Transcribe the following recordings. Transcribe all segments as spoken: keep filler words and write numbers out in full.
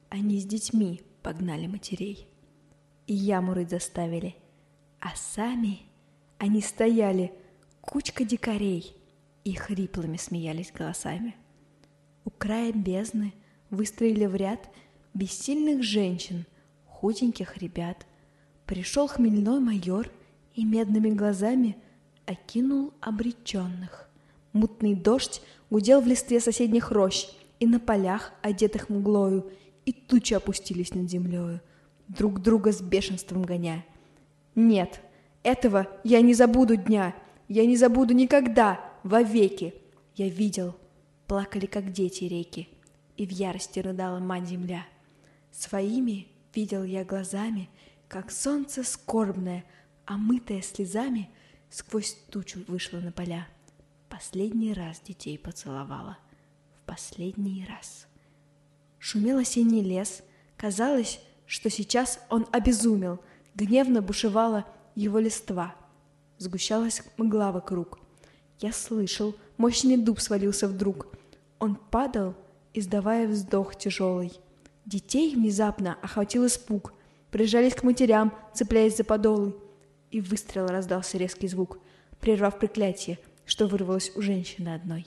Они с детьми погнали матерей и яму рыть заставили, а сами они стояли, кучка дикарей, и хриплыми смеялись голосами. У края бездны выстроили в ряд бессильных женщин, худеньких ребят. Пришел хмельной майор и медными глазами окинул обреченных. Мутный дождь гудел в листве соседних рощ, и на полях, одетых мглою, и тучи опустились над землею, друг друга с бешенством гоня. Нет, этого я не забуду дня, я не забуду никогда, вовеки. Я видел, плакали, как дети, реки, и в ярости рыдала мать-земля. Своими видел я глазами, как солнце скорбное, омытое слезами, сквозь тучу вышло на поля. Последний раз детей поцеловала, в последний раз. Шумел осенний лес, казалось, что сейчас он обезумел, гневно бушевала его листва. Сгущалась мгла вокруг. Я слышал, мощный дуб свалился вдруг. Он падал, издавая вздох тяжелый. Детей внезапно охватил испуг, прижались к матерям, цепляясь за подолы. И выстрел раздался резкий звук, прервав проклятие, что вырвалось у женщины одной.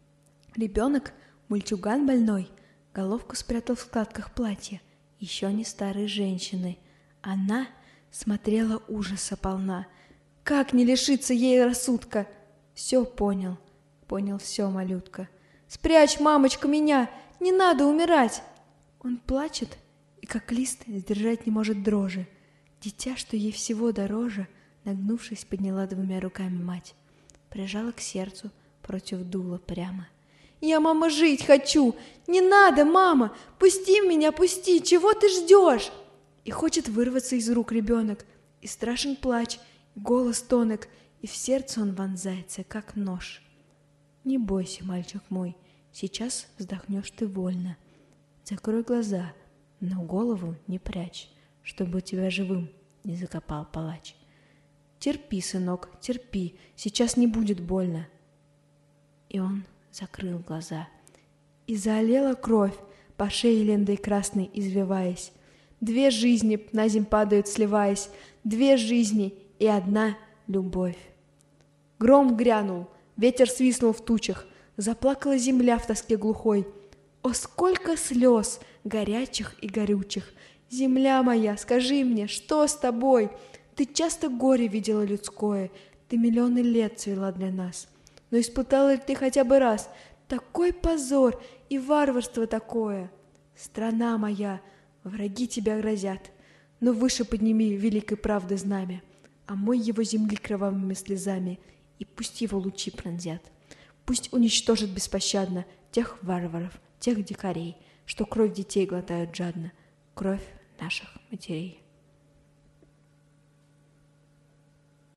Ребенок, мальчуган больной, головку спрятал в складках платья, еще не старой женщины. Она смотрела ужаса полна. Как не лишиться ей рассудка? Все понял, понял все, малютка. «Спрячь, мамочка, меня! Не надо умирать!» Он плачет и, как лист, сдержать не может дрожи. Дитя, что ей всего дороже, нагнувшись, подняла двумя руками мать, прижала к сердцу против дула прямо. «Я, мама, жить хочу! Не надо, мама! Пусти меня, пусти! Чего ты ждешь?» И хочет вырваться из рук ребенок, и страшен плач, и голос тонок, и в сердце он вонзается, как нож. Не бойся, мальчик мой, сейчас вздохнешь ты вольно. Закрой глаза, но голову не прячь, чтобы тебя живым не закопал палач. Терпи, сынок, терпи, сейчас не будет больно. И он закрыл глаза, и заолела кровь, по шее лендой красной извиваясь. Две жизни на земь падают, сливаясь, две жизни и одна любовь. Гром грянул, ветер свистнул в тучах, заплакала земля в тоске глухой. О, сколько слез, горячих и горючих! Земля моя, скажи мне, что с тобой? Ты часто горе видела людское, ты миллионы лет цвела для нас. Но испытала ли ты хотя бы раз такой позор и варварство такое? Страна моя, враги тебя грозят, но выше подними великой правды знамя, омой его земли кровавыми слезами, и пусть его лучи пронзят. Пусть уничтожит беспощадно тех варваров, тех дикарей, что кровь детей глотают жадно, кровь наших матерей.